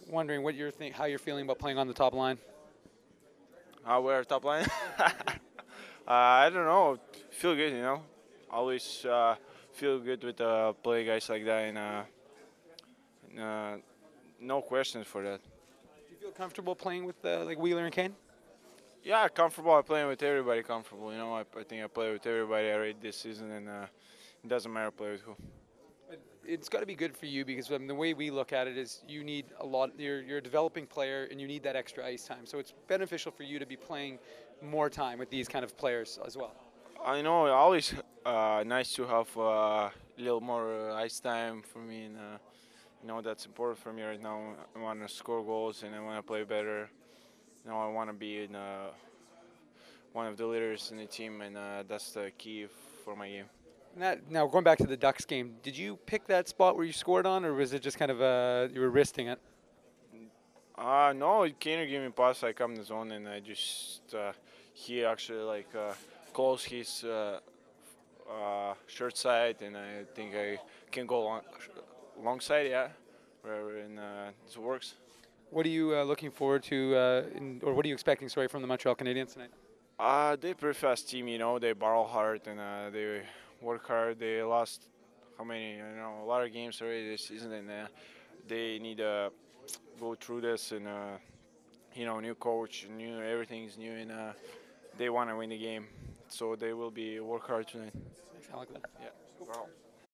wondering how you're feeling about playing on the top line. We're top line. I don't know. Feel good, Always feel good with play guys like that, and no questions for that. Do you feel comfortable playing with like Wheeler and Kane? Yeah, comfortable. I'm playing with everybody comfortable. I think I play with everybody already this season, and it doesn't matter play with who. It's got to be good for you because the way we look at it is you need a lot. You're a developing player and you need that extra ice time. So it's beneficial for you to be playing more time with these kind of players as well. I know always nice to have a little more ice time for me, and that's important for me right now. I want to score goals and I want to play better. I want to be in one of the leaders in the team, and that's the key for my game. Now going back to the Ducks game, did you pick that spot where you scored on, or was it just kind of you were wristing it? No, Kaner gave me pass. I come in the zone, and I just he actually closed his short side, and I think I can go long side, yeah, wherever, and it works. What are you looking forward to, or what are you expecting? Sorry, from the Montreal Canadiens tonight. They're a pretty fast team, They battle hard and they work hard. They lost how many? A lot of games already this season, and they need to go through this. And new coach, new everything's new, and they want to win the game, so they will be work hard tonight. Thanks, Alec. Yeah. Wow.